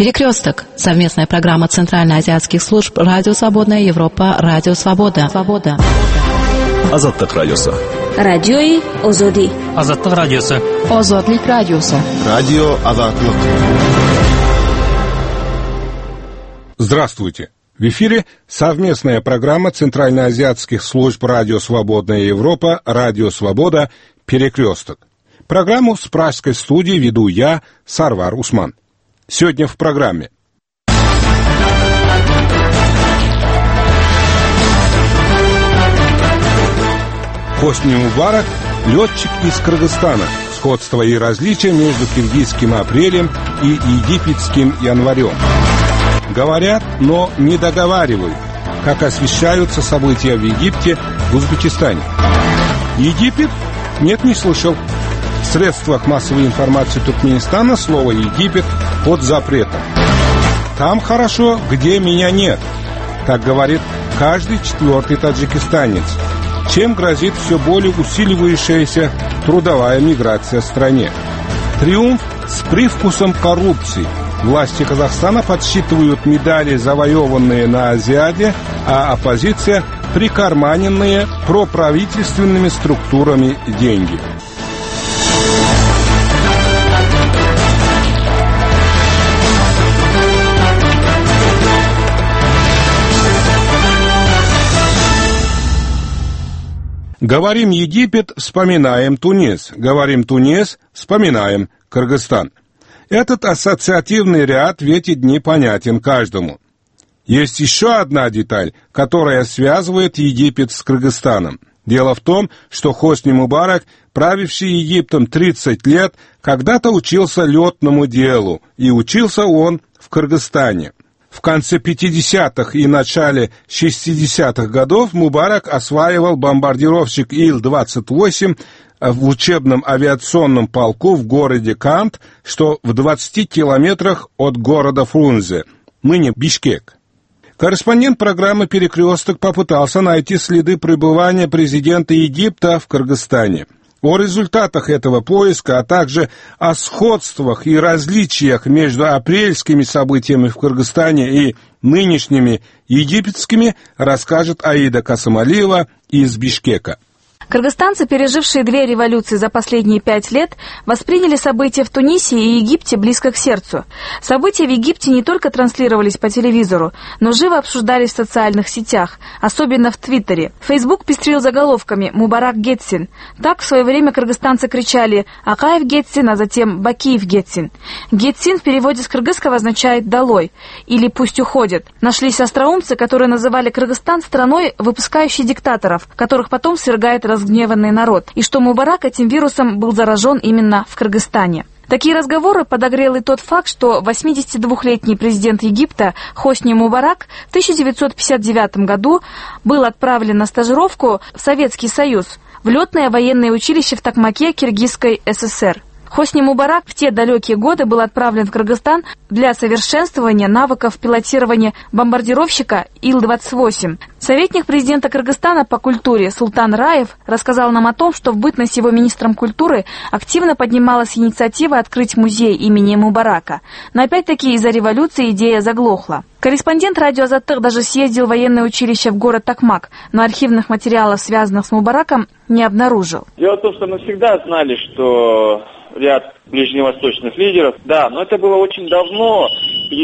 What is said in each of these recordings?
Перекресток. Совместная программа Центральноазиатских служб Радио Свободная Европа, Радио Свобода. Азаттык радиосы. Радиои Озоди. Азаттык радиосы. Озодлик радиосы. Радио Азаттык. Здравствуйте. В эфире совместная программа Центральноазиатских служб Радио Свободная Европа, Радио Свобода, Перекресток. Программу с пражской студии веду я, Сарвар Усман. Сегодня в программе. Хосни Мубарак – летчик из Кыргызстана. Сходство и различия между киргизским апрелем и египетским январем. Говорят, но не договаривают, как освещаются события в Египте, в Узбекистане. Египет? Нет, не слышал. В средствах массовой информации Туркменистана слово «Египет» под запретом. Там хорошо, где меня нет, так говорит каждый четвертый таджикистанец, чем грозит все более усиливающаяся трудовая миграция в стране. Триумф с привкусом коррупции. Власти Казахстана подсчитывают медали, завоеванные на Азиаде, а оппозиция – прикарманенные проправительственными структурами деньги. Говорим Египет, вспоминаем Тунис. Говорим Тунис, вспоминаем Кыргызстан. Этот ассоциативный ряд в эти дни понятен каждому. Есть еще одна деталь, которая связывает Египет с Кыргызстаном. Дело в том, что Хосни Мубарак, правивший Египтом 30 лет, когда-то учился летному делу, и учился он в Кыргызстане. В конце 50-х и начале 60-х годов Мубарак осваивал бомбардировщик Ил-28 в учебном авиационном полку в городе Кант, что в 20 километрах от города Фрунзе, ныне Бишкек. Корреспондент программы «Перекресток» попытался найти следы пребывания президента Египта в Кыргызстане. О результатах этого поиска, а также о сходствах и различиях между апрельскими событиями в Кыргызстане и нынешними египетскими, расскажет Аида Касымалиева из Бишкека. Кыргызстанцы, пережившие две революции за последние 5 лет, восприняли события в Тунисе и Египте близко к сердцу. События в Египте не только транслировались по телевизору, но живо обсуждались в социальных сетях, особенно в Твиттере. Фейсбук пестрил заголовками «Мубарак Гетсин». Так в свое время кыргызстанцы кричали «Акаев Гетсин», а затем «Бакиев Гетсин». Гетсин в переводе с кыргызского означает «долой» или «пусть уходят». Нашлись остроумцы, которые называли Кыргызстан страной, выпускающей диктаторов, которых потом свергает разгневанный народ, и что Мубарак этим вирусом был заражен именно в Кыргызстане. Такие разговоры подогрел и тот факт, что 82-летний президент Египта Хосни Мубарак в 1959 году был отправлен на стажировку в Советский Союз, в летное военное училище в Токмаке Киргизской ССР. Хосни Мубарак в те далекие годы был отправлен в Кыргызстан для совершенствования навыков пилотирования бомбардировщика Ил-28. Советник президента Кыргызстана по культуре Султан Раев рассказал нам о том, что в бытность его министром культуры активно поднималась инициатива открыть музей имени Мубарака. Но опять-таки из-за революции идея заглохла. Корреспондент радио Азаттык даже съездил в военное училище в город Токмак, но архивных материалов, связанных с Мубараком, не обнаружил. Дело в том, что мы всегда знали, что ряд ближневосточных лидеров, да, но это было очень давно, в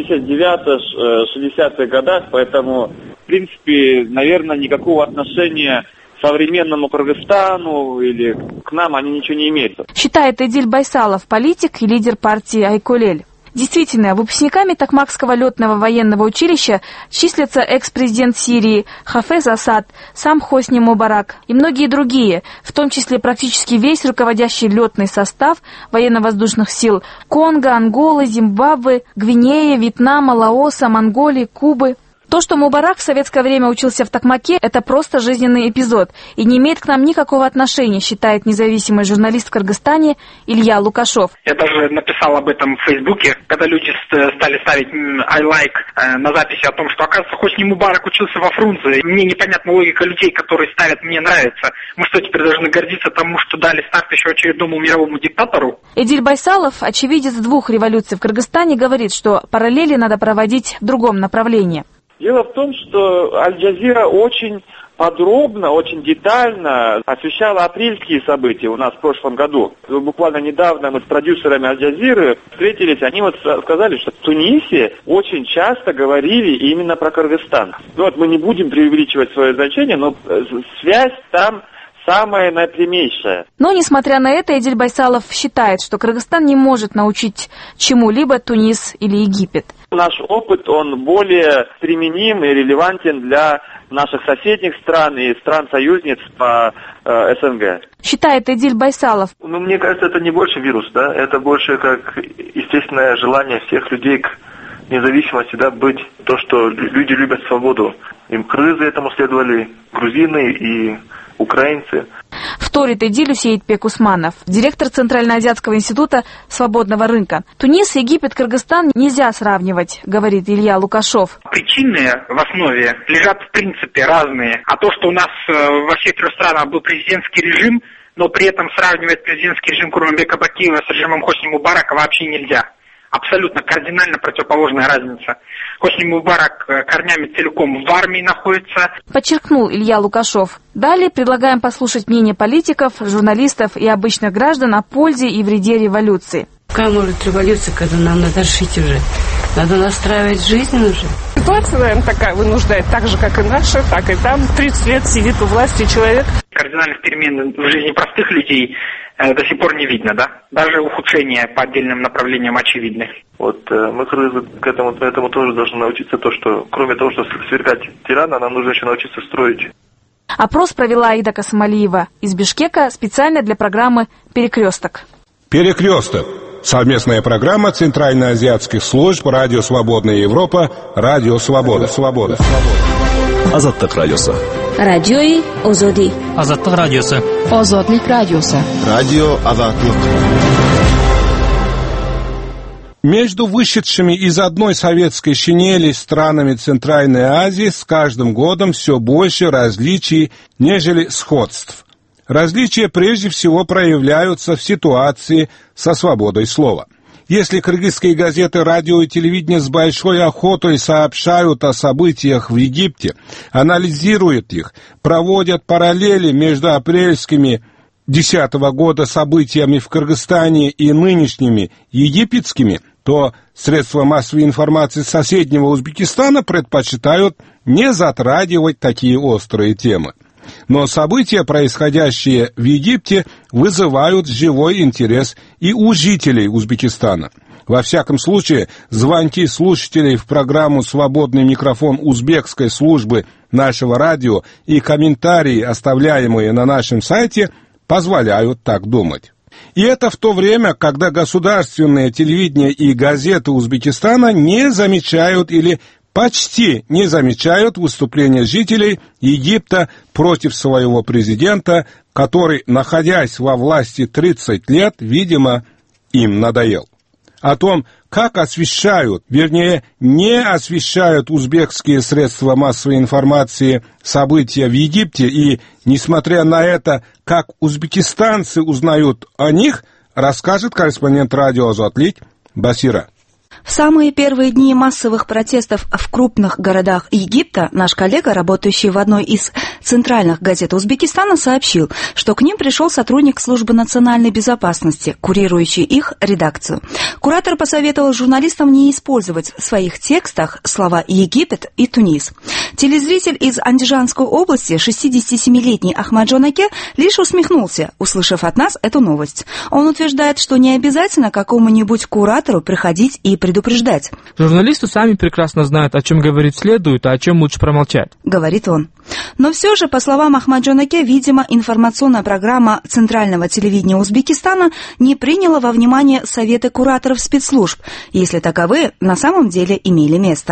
59-60-х годах, поэтому, в принципе, наверное, никакого отношения к современному Кыргызстану или к нам они ничего не имеют. Считает Эдиль Байсалов, политик и лидер партии Айкулель. Действительно, выпускниками Токмакского летного военного училища числятся экс-президент Сирии Хафез Асад, сам Хосни Мубарак и многие другие, в том числе практически весь руководящий летный состав военно-воздушных сил Конго, Анголы, Зимбабве, Гвинеи, Вьетнама, Лаоса, Монголии, Кубы. То, что Мубарак в советское время учился в Токмаке, это просто жизненный эпизод и не имеет к нам никакого отношения, считает независимый журналист в Кыргызстане Илья Лукашов. Я даже написал об этом в Фейсбуке, когда люди стали ставить I like на записи о том, что, оказывается, Хосни Мубарак учился во Фрунзе. Мне непонятна логика людей, которые ставят «мне нравится». Мы что, теперь должны гордиться тому, что дали старт еще очередному мировому диктатору? Эдиль Байсалов, очевидец двух революций в Кыргызстане, говорит, что параллели надо проводить в другом направлении. Дело в том, что Аль-Джазира очень подробно, очень детально освещала апрельские события у нас в прошлом году. Буквально недавно мы с продюсерами Аль-Джазиры встретились, они вот сказали, что в Тунисе очень часто говорили именно про Кыргызстан. Мы не будем преувеличивать свое значение, но связь там самая напрямейшая. Но, несмотря на это, Эдиль Байсалов считает, что Кыргызстан не может научить чему-либо Тунис или Египет. Наш опыт, он более применим и релевантен для наших соседних стран и стран-союзниц по СНГ. Считает Эдиль Байсалов. Мне кажется, это не больше вирус, да? Это больше как естественное желание всех людей к независимости, да, быть то, что люди любят свободу. Им кыргызы этому следовали, грузины и украинцы. Вторит Эдилю Сейитбек Усманов, директор Центральноазиатского института свободного рынка. Тунис, Египет, Кыргызстан нельзя сравнивать, говорит Илья Лукашов. Причины в основе лежат в принципе разные. А то, что у нас во всех трех странах был президентский режим, но при этом сравнивать президентский режим Курманбека Бакиева с режимом Хосни Мубарака вообще нельзя. Абсолютно кардинально противоположная разница. Хосни Мубарак корнями целиком в армии находится. Подчеркнул Илья Лукашов. Далее предлагаем послушать мнение политиков, журналистов и обычных граждан о пользе и вреде революции. Какая может революция, когда нам надо решить уже? Надо настраивать жизнь уже. Ситуация, наверное, такая вынуждает, так же, как и наша, так и там. 30 лет сидит у власти человек. Кардинальных перемен в жизни простых людей до сих пор не видно, да? Даже ухудшения по отдельным направлениям очевидны. Мы, кыргызы, к этому тоже должны научиться, то, что кроме того, что свергать тирана, нам нужно еще научиться строить. Опрос провела Аида Касымалиева из Бишкека специально для программы «Перекресток». «Перекресток» — совместная программа Центральноазиатских служб «Радио Свободная Европа», «Радио Свобода». Азаттык радиосы. Радиои Озоди. Азаттык радиосы. Озодлик радиосы. Радио Азаттык. Между вышедшими из одной советской шинели странами Центральной Азии с каждым годом все больше различий, нежели сходств. Различия прежде всего проявляются в ситуации со свободой слова. Если кыргызские газеты, радио и телевидение с большой охотой сообщают о событиях в Египте, анализируют их, проводят параллели между апрельскими 2010 года событиями в Кыргызстане и нынешними египетскими, то средства массовой информации соседнего Узбекистана предпочитают не затрагивать такие острые темы. Но события, происходящие в Египте, вызывают живой интерес и у жителей Узбекистана. Во всяком случае, звонки слушателей в программу «Свободный микрофон» узбекской службы нашего радио и комментарии, оставляемые на нашем сайте, позволяют так думать. И это в то время, когда государственное телевидение и газеты Узбекистана не замечают или почти не замечают выступления жителей Египта против своего президента, который, находясь во власти 30 лет, видимо, им надоел. О том, как освещают, вернее, не освещают узбекские средства массовой информации события в Египте и, несмотря на это, как узбекистанцы узнают о них, расскажет корреспондент радио «Азотлик» Басира. В самые первые дни массовых протестов в крупных городах Египта наш коллега, работающий в одной из центральных газет Узбекистана, сообщил, что к ним пришел сотрудник службы национальной безопасности, курирующий их редакцию. Куратор посоветовал журналистам не использовать в своих текстах слова «Египет» и «Тунис». Телезритель из Андижанской области, 67-летний Ахмаджон Аке, лишь усмехнулся, услышав от нас эту новость. Он утверждает, что не обязательно какому-нибудь куратору приходить и предупреждать. Журналисты сами прекрасно знают, о чем говорить следует, а о чем лучше промолчать, говорит он. Но все же, по словам Ахмаджона Аке, видимо, информационная программа Центрального телевидения Узбекистана не приняла во внимание советы кураторов спецслужб, если таковые на самом деле имели место.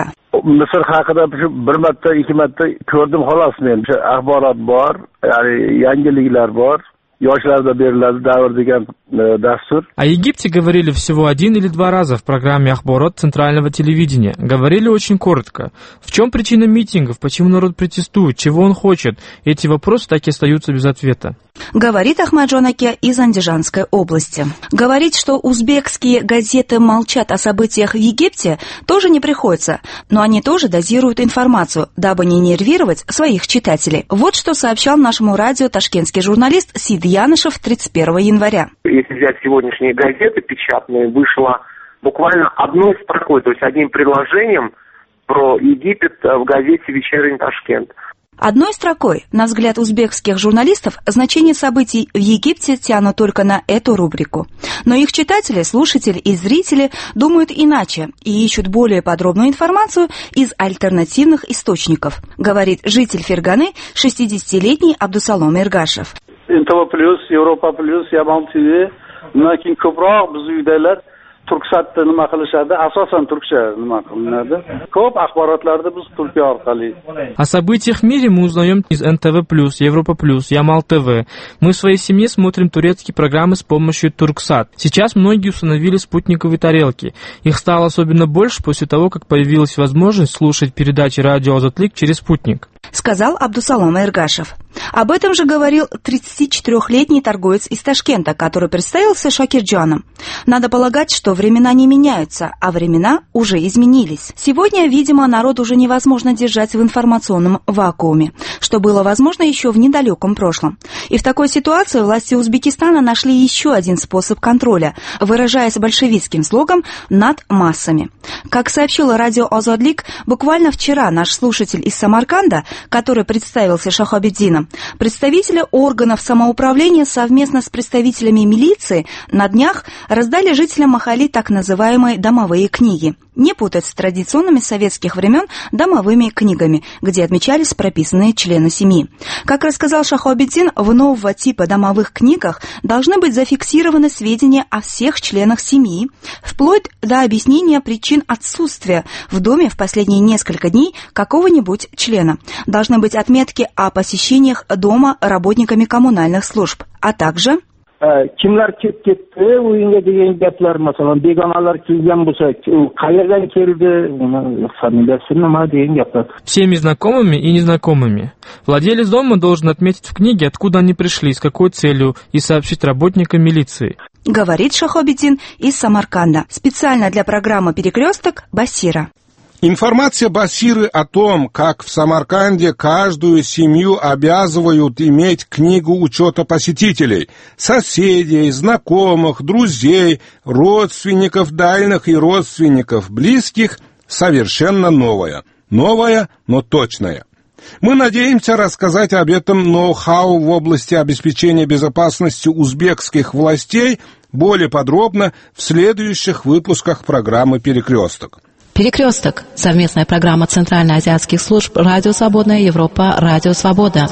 Misr haqida bir marta, ikki marta ko'rdim xolos men. Axborot bor, ya'ni yangiliklar bor. Yoshlarda beriladi davr degan dastur. О Египте говорили всего 1 или 2 раза в программе «Ахборот» центрального телевидения. Говорили очень коротко. В чем причина митингов? Почему народ протестует? Чего он хочет? Эти вопросы так и остаются без ответа. Говорит Ахмаджон Аке из Андижанской области. Говорить, что узбекские газеты молчат о событиях в Египте, тоже не приходится, но они тоже дозируют информацию, дабы не нервировать своих читателей. Вот что сообщал нашему радио ташкентский журналист Сид Янышев 31 января. Если взять сегодняшние газеты печатные, вышло буквально одной строкой, то есть одним предложением про Египет в газете «Вечерний Ташкент». Одной строкой, на взгляд узбекских журналистов, значение событий в Египте тянут только на эту рубрику. Но их читатели, слушатели и зрители думают иначе и ищут более подробную информацию из альтернативных источников, говорит житель Ферганы, 60-летний Абдусалом Эргашев. НТВ+, Европа+, Ямал ТВ, undan keyin ko'proq biz uydagilar Turksatda nima qilishadi? Asosan turkcha nima qilinadi. Ko'p axborotlarni biz Turkiya orqali. О событиях в мире мы узнаем из НТВ+, Европа+, Ямал ТВ. Мы в своей семье смотрим турецкие программы с помощью Турксат. Сейчас многие установили спутниковые тарелки. Их стало особенно больше после того, как появилась возможность слушать передачи радио «Азатлик» через спутник. Сказал Абдусалом Эргашев. Об этом же говорил 34-летний торговец из Ташкента, который представился Шакирджаном. Надо полагать, что времена не меняются, а времена уже изменились. Сегодня, видимо, народ уже невозможно держать в информационном вакууме, что было возможно еще в недалеком прошлом. И в такой ситуации власти Узбекистана нашли еще один способ контроля, выражаясь большевистским слогом «над массами». Как сообщила радио «Азатлик», буквально вчера наш слушатель из Самарканда, который представился Шахабеддином, представители органов самоуправления совместно с представителями милиции на днях раздали жителям Махали так называемые домовые книги. Не путать с традиционными советских времен домовыми книгами, где отмечались прописанные члены семьи. Как рассказал Шахабеддин, в нового типа домовых книгах должны быть зафиксированы сведения о всех членах семьи, вплоть до объяснения причин отсутствия в доме в последние несколько дней какого-нибудь члена. Должны быть отметки о посещениях дома работниками коммунальных служб, а также... Kimlar ketdi, o'yinga degan gaplar, masalan, begonalar kelgan bo'lsa, qayerdan keldi, familiyasi nima degan gaplar. Всеми знакомыми и незнакомыми. Владелец дома должен отметить в книге, откуда они пришли, с какой целью, и сообщить работникам милиции. Говорит Шахабеддин из Самарканда. Специально для программы «Перекресток» Басира. Информация Басиры о том, как в Самарканде каждую семью обязывают иметь книгу учета посетителей, соседей, знакомых, друзей, родственников дальних и родственников близких, совершенно новая. Новая, но точная. Мы надеемся рассказать об этом ноу-хау в области обеспечения безопасности узбекских властей более подробно в следующих выпусках программы «Перекресток». «Перекресток» — совместная программа Центральноазиатских служб «Радио Свободная Европа», «Радио Свобода».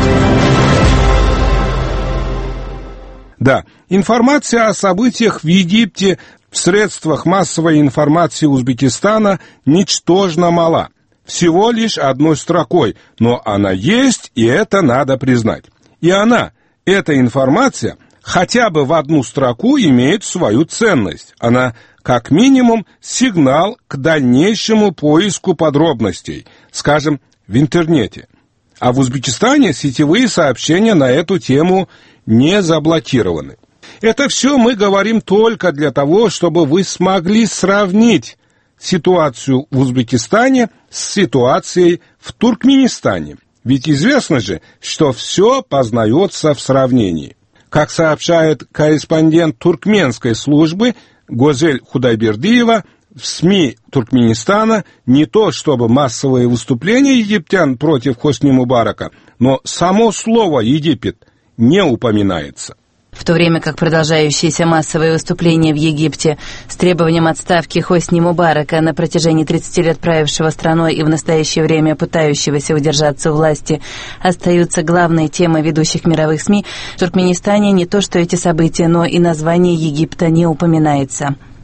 Да, информация о событиях в Египте в средствах массовой информации Узбекистана ничтожно мала. Всего лишь одной строкой, но она есть, и это надо признать. И она, эта информация, хотя бы в одну строку имеет свою ценность. Она, как минимум, сигнал к дальнейшему поиску подробностей, скажем, в интернете. А в Узбекистане сетевые сообщения на эту тему не заблокированы. Это все мы говорим только для того, чтобы вы смогли сравнить ситуацию в Узбекистане с ситуацией в Туркменистане. Ведь известно же, что все познается в сравнении. Как сообщает корреспондент туркменской службы Гозель Худайбердиева, в СМИ Туркменистана не то чтобы массовые выступления египтян против Хосни Мубарака, но само слово «Египет» не упоминается. В то время как продолжающиеся массовые выступления в Египте с требованием отставки Хосни Мубарака, на протяжении 30 лет правившего страной и в настоящее время пытающегося удержаться у власти, остаются главной темой ведущих мировых СМИ, в Туркменистане не то что эти события, но и название Египта не упоминается.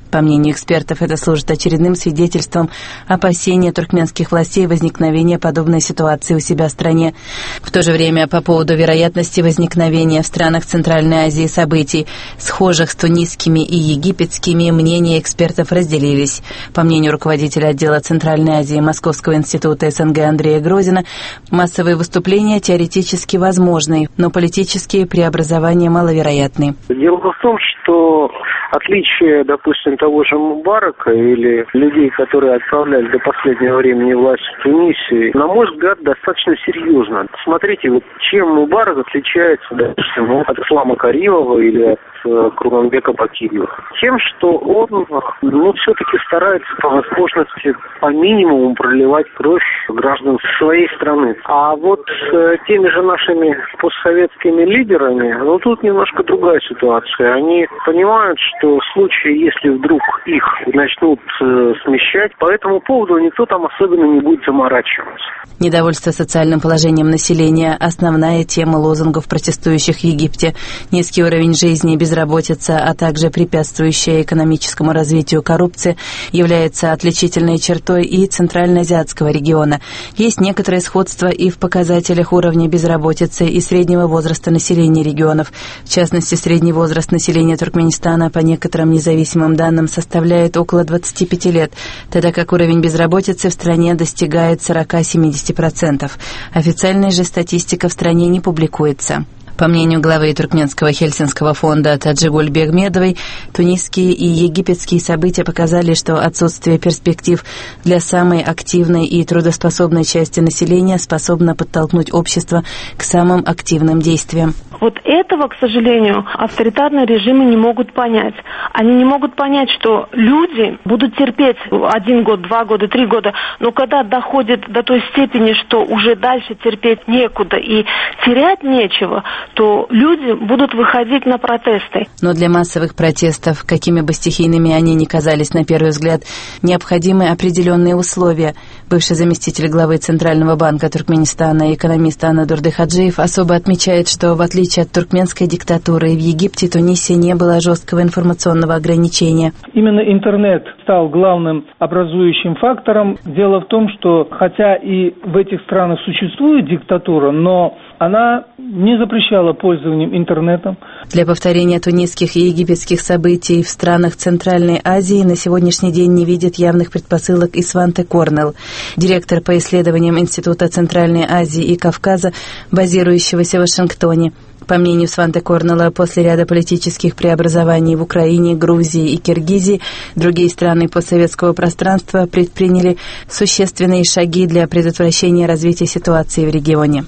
По мнению экспертов, это служит очередным свидетельством опасения туркменских властей возникновения подобной ситуации у себя в стране. В то же время, по поводу вероятности возникновения в странах Центральной Азии событий, схожих с тунисскими и египетскими, мнения экспертов разделились. По мнению руководителя отдела Центральной Азии Московского института СНГ Андрея Грозина, массовые выступления теоретически возможны, но политические преобразования маловероятны. Дело в том, что отличие, допустим, того же Мубарака или людей, которые отправляли до последнего времени власть в Тунисе, на мой взгляд, достаточно серьезно. Смотрите, вот чем Мубарак отличается, допустим, от Ислама Каримова или от Курманбека Бакиева? Тем, что он, все-таки старается по возможности по минимуму проливать кровь граждан своей страны. А вот с теми же нашими постсоветскими лидерами, тут немножко другая ситуация. Они понимают, что в случае, если вдруг их начнут смещать, по этому поводу никто там особенно не будет заморачиваться. Недовольство социальным положением населения – основная тема лозунгов протестующих в Египте. Низкий уровень жизни и безработица, а также препятствующая экономическому развитию коррупция является отличительной чертой и центральноазиатского региона. Есть некоторое сходство и в показателях уровня безработицы и среднего возраста населения регионов. В частности, средний возраст населения Туркменистана по некоторым независимым данным составляет около 25 лет, тогда как уровень безработицы в стране достигает 40-70%. Официальная же статистика в стране не публикуется. По мнению главы Туркменского Хельсинского фонда Таджигуль Бегмедовой, тунисские и египетские события показали, что отсутствие перспектив для самой активной и трудоспособной части населения способно подтолкнуть общество к самым активным действиям. Вот этого, к сожалению, авторитарные режимы не могут понять. Они не могут понять, что люди будут терпеть 1 год, 2 года, 3 года, но когда доходит до той степени, что уже дальше терпеть некуда и терять нечего, то люди будут выходить на протесты. Но для массовых протестов, какими бы стихийными они ни казались на первый взгляд, необходимы определенные условия. Бывший заместитель главы Центрального банка Туркменистана и экономист Анадурды Хаджиев особо отмечает, что в отличие от туркменской диктатуры, в Египте и Тунисе не было жесткого информационного ограничения. Именно интернет стал главным образующим фактором. Дело в том, что хотя и в этих странах существует диктатура, но она не запрещала пользованием интернетом. Для повторения тунисских и египетских событий в странах Центральной Азии на сегодняшний день не видит явных предпосылок и Сванте Корнелл, директор по исследованиям Института Центральной Азии и Кавказа, базирующегося в Вашингтоне. По мнению Сванте Корнелла, после ряда политических преобразований в Украине, Грузии и Киргизии, другие страны постсоветского пространства предприняли существенные шаги для предотвращения развития ситуации в регионе.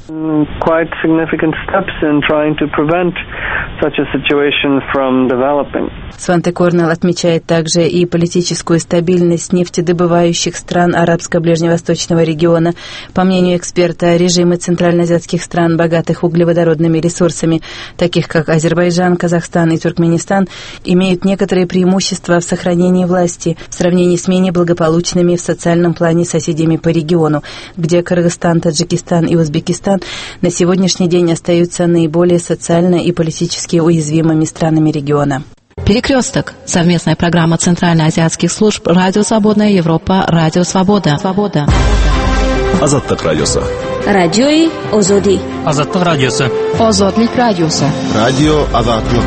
Сванте Корнелл отмечает также и политическую стабильность нефтедобывающих стран арабско-ближневосточного региона. По мнению эксперта, режимы центральноазиатских стран, богатых углеводородными ресурсами, таких как Азербайджан, Казахстан и Туркменистан, имеют некоторые преимущества в сохранении власти в сравнении с менее благополучными в социальном плане соседями по региону, где Кыргызстан, Таджикистан и Узбекистан на сегодняшний день остаются наиболее социально и политически уязвимыми странами региона. Перекресток. Совместная программа Центральноазиатских служб «Радио Свободная Европа», «Радио Свобода». Азаттык радиосы. Радиои Озоди. Азаттык радиосы. Озодлик радиосы. Радио Азаттык.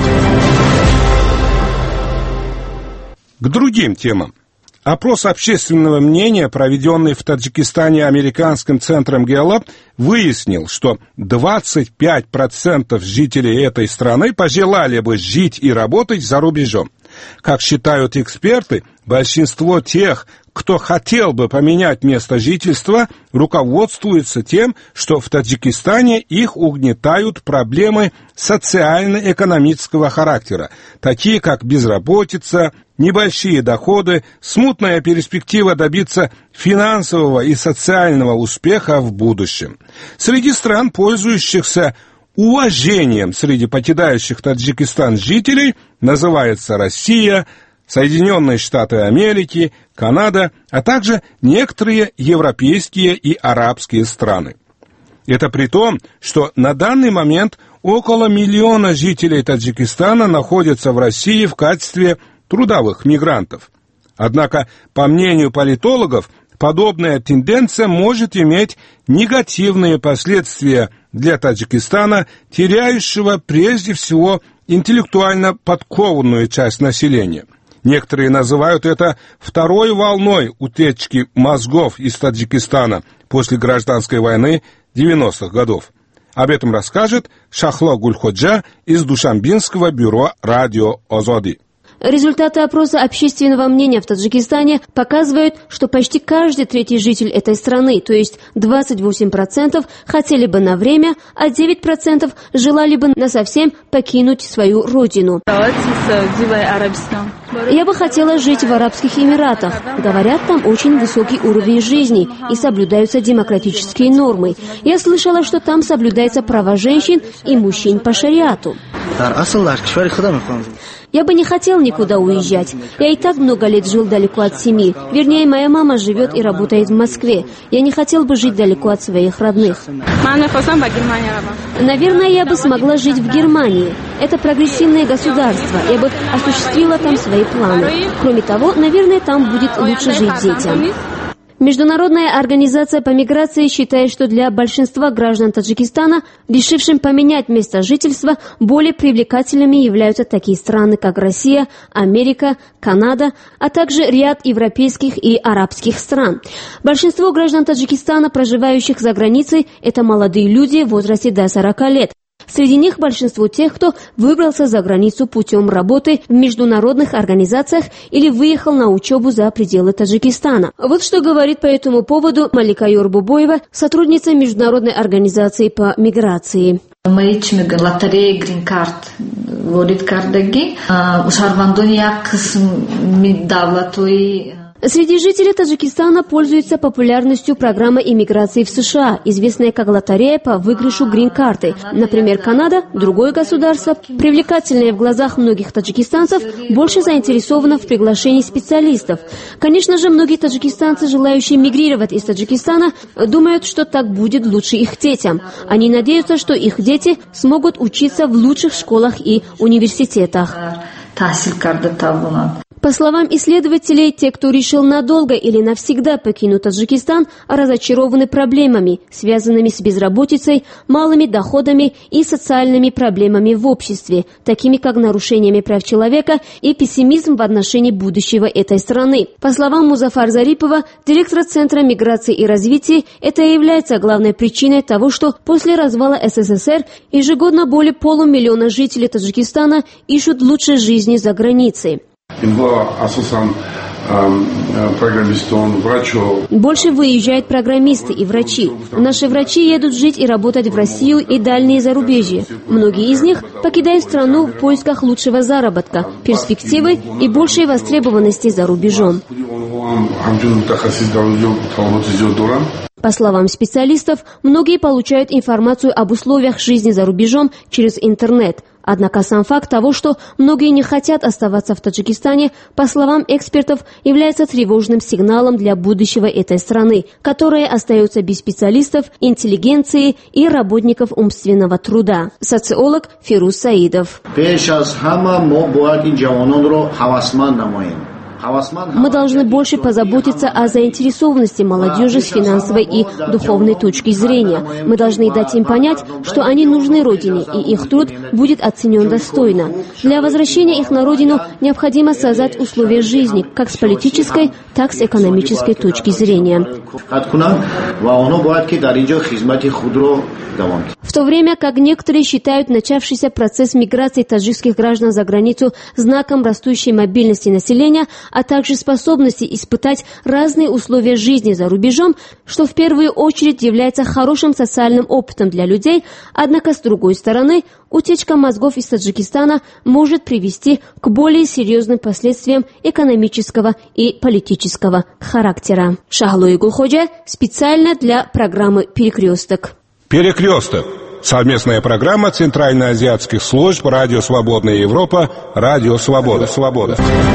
К другим темам. Опрос общественного мнения, проведенный в Таджикистане американским центром Gallup, выяснил, что 25% жителей этой страны пожелали бы жить и работать за рубежом. Как считают эксперты, большинство тех, кто хотел бы поменять место жительства, руководствуется тем, что в Таджикистане их угнетают проблемы социально-экономического характера, такие как безработица, небольшие доходы, смутная перспектива добиться финансового и социального успеха в будущем. Среди стран, пользующихся уважением среди покидающих Таджикистан жителей, называется Россия, Соединенные Штаты Америки, Канада, а также некоторые европейские и арабские страны. Это при том, что на данный момент около 1 миллиона жителей Таджикистана находятся в России в качестве трудовых мигрантов. Однако, по мнению политологов, подобная тенденция может иметь негативные последствия для Таджикистана, теряющего прежде всего интеллектуально подкованную часть населения. Некоторые называют это второй волной утечки мозгов из Таджикистана после гражданской войны 90-х годов. Об этом расскажет Шахло Гульходжа из Душанбинского бюро радио Озоди. Результаты опроса общественного мнения в Таджикистане показывают, что почти каждый третий житель этой страны, то есть 28%, хотели бы на время, а 9% желали бы насовсем покинуть свою родину. Я бы хотела жить в Арабских Эмиратах. Говорят, там очень высокий уровень жизни и соблюдаются демократические нормы. Я слышала, что там соблюдаются права женщин и мужчин по шариату. Я бы не хотел никуда уезжать. Я и так много лет жил далеко от семьи. Вернее, моя мама живет и работает в Москве. Я не хотел бы жить далеко от своих родных. Наверное, я бы смогла жить в Германии. Это прогрессивное государство. Я бы осуществила там свои планы. Кроме того, наверное, там будет лучше жить детям. Международная организация по миграции считает, что для большинства граждан Таджикистана, решившим поменять место жительства, более привлекательными являются такие страны, как Россия, Америка, Канада, а также ряд европейских и арабских стран. Большинство граждан Таджикистана, проживающих за границей, это молодые люди в возрасте до 40 лет. Среди них большинство тех, кто выбрался за границу путем работы в международных организациях или выехал на учебу за пределы Таджикистана. Вот что говорит по этому поводу Малика Юрбубоева, сотрудница Международной организации по миграции. лотерея Green Card ворид кардаги мусульмандон як кысым давлатои. Среди жителей Таджикистана пользуется популярностью программа иммиграции в США, известная как лотерея по выигрышу грин-карты. Например, Канада, другое государство, привлекательное в глазах многих таджикистанцев, больше заинтересовано в приглашении специалистов. Конечно же, многие таджикистанцы, желающие мигрировать из Таджикистана, думают, что так будет лучше их детям. Они надеются, что их дети смогут учиться в лучших школах и университетах. По словам исследователей, те, кто решил надолго или навсегда покинуть Таджикистан, разочарованы проблемами, связанными с безработицей, малыми доходами и социальными проблемами в обществе, такими как нарушениями прав человека и пессимизм в отношении будущего этой страны. По словам Музафар Зарипова, директора Центра миграции и развития, это и является главной причиной того, что после развала СССР ежегодно более полумиллиона жителей Таджикистана ищут лучшей жизни за границей. Больше выезжают программисты и врачи. Наши врачи едут жить и работать в Россию и дальние зарубежья. Многие из них покидают страну в поисках лучшего заработка, перспективы и большей востребованности за рубежом. По словам специалистов, многие получают информацию об условиях жизни за рубежом через интернет. Однако сам факт того, что многие не хотят оставаться в Таджикистане, по словам экспертов, является тревожным сигналом для будущего этой страны, которая остается без специалистов, интеллигенции и работников умственного труда. Социолог Фируз Саидов. Мы должны больше позаботиться о заинтересованности молодежи с финансовой и духовной точки зрения. Мы должны дать им понять, что они нужны родине, и их труд будет оценен достойно. Для возвращения их на родину необходимо создать условия жизни, как с политической, так и с экономической точки зрения. В то время как некоторые считают начавшийся процесс миграции таджикских граждан за границу знаком растущей мобильности населения, а также способности испытать разные условия жизни за рубежом, что в первую очередь является хорошим социальным опытом для людей, однако, с другой стороны, утечка мозгов из Таджикистана может привести к более серьезным последствиям экономического и политического характера. Шахло Гульходжа специально для программы «Перекресток». «Перекресток» — совместная программа Центральноазиатских служб «Радио Свободная Европа», «Радио Свобода».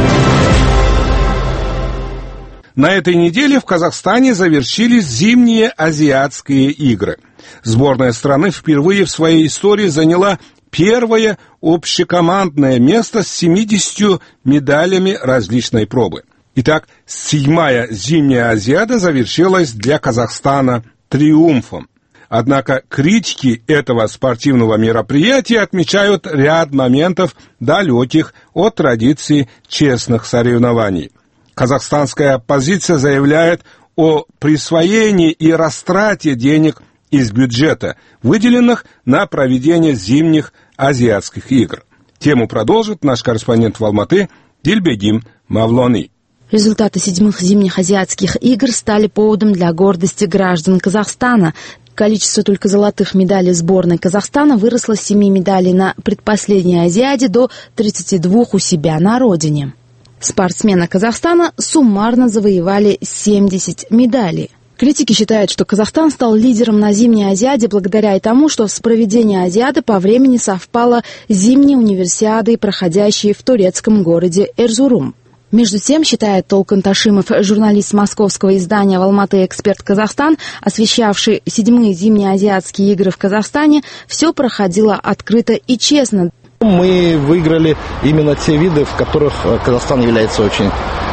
На этой неделе в Казахстане завершились зимние азиатские игры. Сборная страны впервые в своей истории заняла первое общекомандное место с 70 медалями различной пробы. Итак, 7-я зимняя Азиада завершилась для Казахстана триумфом. Однако критики этого спортивного мероприятия отмечают ряд моментов, далеких от традиции честных соревнований. Казахстанская оппозиция заявляет о присвоении и растрате денег из бюджета, выделенных на проведение зимних азиатских игр. Тему продолжит наш корреспондент в Алматы Дильбегим Мавлони. Результаты 7-х зимних азиатских игр стали поводом для гордости граждан Казахстана. Количество только золотых медалей сборной Казахстана выросло с 7 медалей на предпоследней Азиаде до 32 у себя на родине. Спортсмены Казахстана суммарно завоевали 70 медалей. Критики считают, что Казахстан стал лидером на зимней Азиаде благодаря и тому, что с проведением Азиады по времени совпало с зимней универсиадой, проходящей в турецком городе Эрзурум. Между тем, считает Толкун Ташимов, журналист московского издания «В Алматы Эксперт Казахстан», освещавший 7-е зимние азиатские игры в Казахстане, все проходило открыто и честно. Мы выиграли именно те виды, в которых Казахстан является очень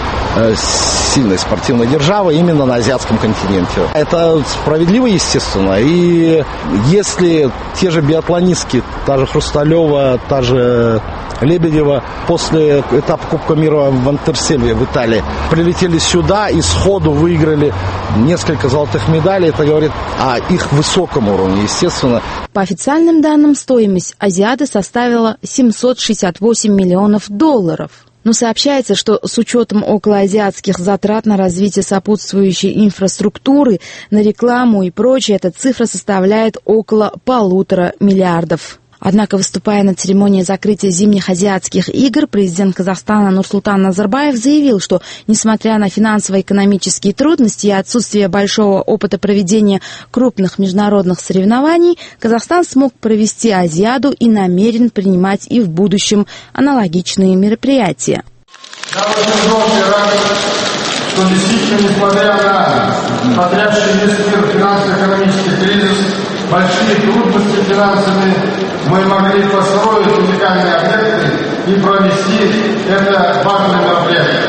сильной спортивной державой именно на азиатском континенте. Это справедливо, естественно. И если те же биатлонистки, та же Хрусталева, та же Лебедева после этапа Кубка мира в Антерселье в Италии прилетели сюда и сходу выиграли несколько золотых медалей, это говорит о их высоком уровне, естественно. По официальным данным, стоимость Азиады составила $768 миллионов. Но сообщается, что с учетом околоазиатских затрат на развитие сопутствующей инфраструктуры, на рекламу и прочее, эта цифра составляет около $1,5 миллиарда. Однако, выступая на церемонии закрытия зимних азиатских игр, президент Казахстана Нурсултан Назарбаев заявил, что, несмотря на финансово-экономические трудности и отсутствие большого опыта проведения крупных международных соревнований, Казахстан смог провести Азиаду и намерен принимать и в будущем аналогичные мероприятия. Я очень долго рад, что действительно, несмотря на потрясший весь мир финансово-экономический кризис, большие трудности финансовые, мы могли построить уникальные объекты и провести это важное мероприятие.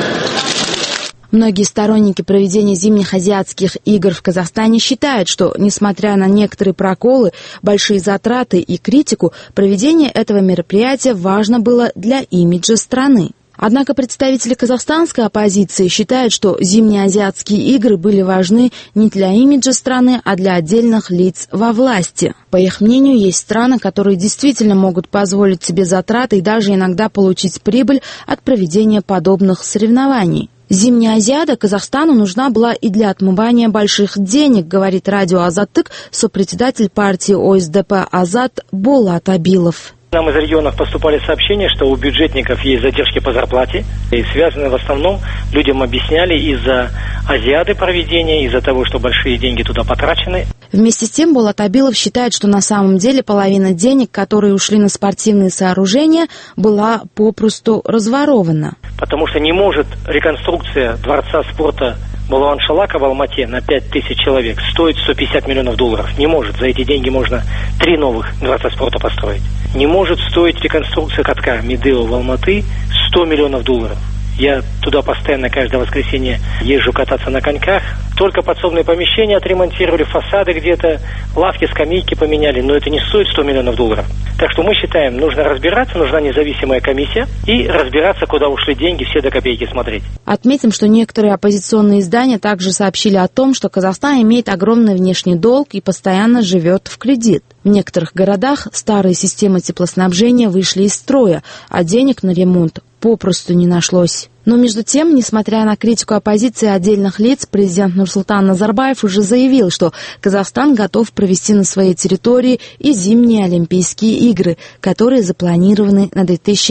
Многие сторонники проведения зимних азиатских игр в Казахстане считают, что, несмотря на некоторые проколы, большие затраты и критику, проведение этого мероприятия важно было для имиджа страны. Однако представители казахстанской оппозиции считают, что зимние азиатские игры были важны не для имиджа страны, а для отдельных лиц во власти. По их мнению, есть страны, которые действительно могут позволить себе затраты и даже иногда получить прибыль от проведения подобных соревнований. Зимняя Азиада Казахстану нужна была и для отмывания больших денег, говорит радио «Азаттык» сопредседатель партии ОСДП «Азат» Болат Абилов. Нам из регионов поступали сообщения, что у бюджетников есть задержки по зарплате, и связаны в основном, людям объясняли, из-за Азиады проведения, из-за того, что большие деньги туда потрачены. Вместе с тем Болат Абилов считает, что на самом деле половина денег, которые ушли на спортивные сооружения, была попросту разворована. Потому что не может реконструкция дворца спорта Балуан-Шалака в Алмате на 5000 человек стоит $150 миллионов. Не может. За эти деньги можно 3 новых дворца спорта построить. Не может стоить реконструкция катка Медео в Алматы $100 миллионов. Я туда постоянно каждое воскресенье езжу кататься на коньках. Только подсобные помещения отремонтировали, фасады где-то, лавки, скамейки поменяли, но это не стоит $100 миллионов. Так что мы считаем, нужно разбираться, нужна независимая комиссия и разбираться, куда ушли деньги, все до копейки смотреть. Отметим, что некоторые оппозиционные издания также сообщили о том, что Казахстан имеет огромный внешний долг и постоянно живет в кредит. В некоторых городах старые системы теплоснабжения вышли из строя, а денег на ремонт попросту не нашлось. Но между тем, несмотря на критику оппозиции отдельных лиц, президент Нурсултан Назарбаев уже заявил, что Казахстан готов провести на своей территории и зимние Олимпийские игры, которые запланированы на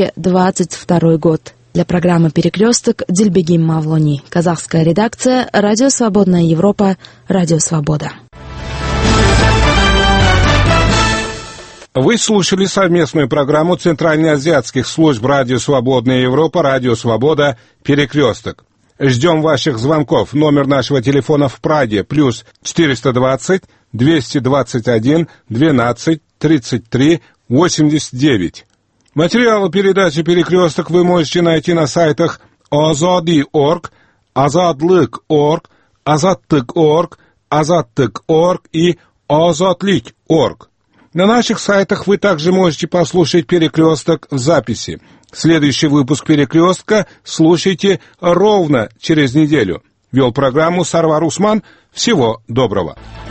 2022 год. Для программы «Перекресток» Дильбегим Мавлони. Казахская редакция, Радио Свободная Европа, Радио Свобода. Вы слушали совместную программу Центральноазиатских служб Радио Свободная Европа, Радио Свобода, «Перекресток». Ждем ваших звонков. Номер нашего телефона в Праге +420 221 12 33 89. Материалы передачи «Перекресток» вы можете найти на сайтах Azadi.org, Azadlik.org, Azadtik.org, Azadtik.org и Azadlik.org. На наших сайтах вы также можете послушать «Перекресток» в записи. Следующий выпуск «Перекрестка» слушайте ровно через неделю. Вел программу Сарвар Усман. Всего доброго.